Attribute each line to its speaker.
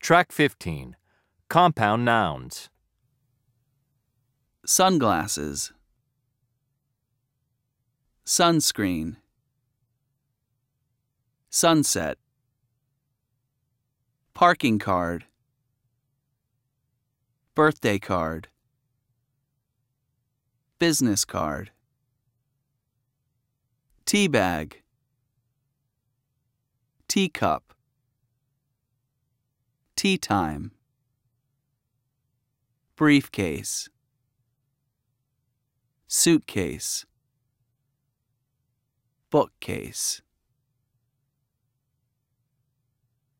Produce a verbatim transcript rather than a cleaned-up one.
Speaker 1: Track fifteen. Compound nouns.
Speaker 2: Sunglasses. Sunscreen. Sunset. Parking card. Birthday card. Business card. Tea bag. Teacup. Tea time. Briefcase. Suitcase. Bookcase.